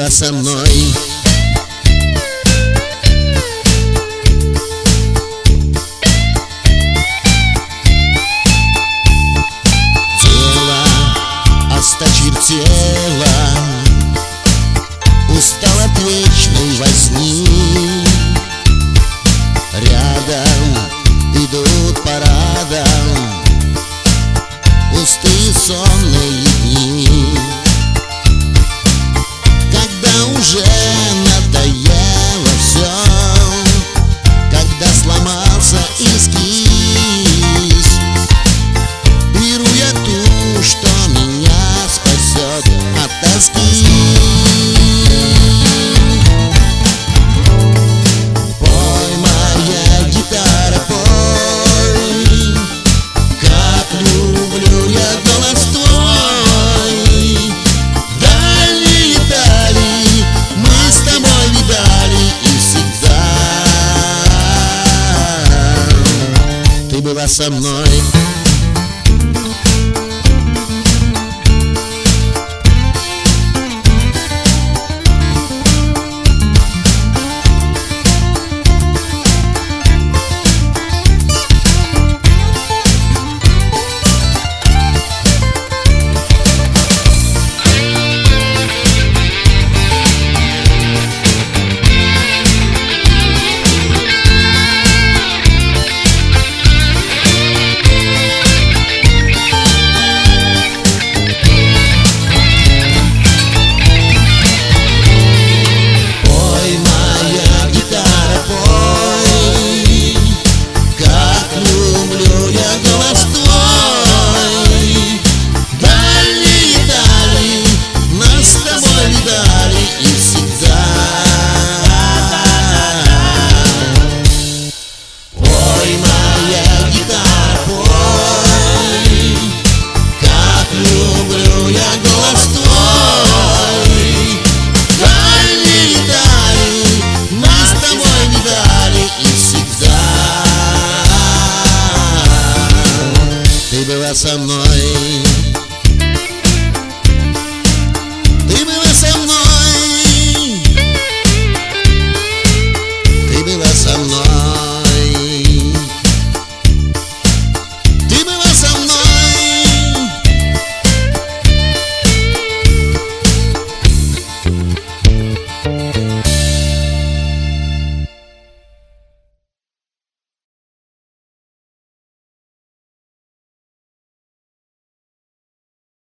была со мной. Дело осточертело, устал от вечной возни. Рядом идут парадом пустые сонные дни. Когда уже надоело все, когда сломался эскиз, беру я ту, что меня спасет от тоски. Пой, моя гитара, пой, как люблю я голос твой. Дальние дали мы с тобой видали, и всегда ты была со мной. Ты была со мной, ты была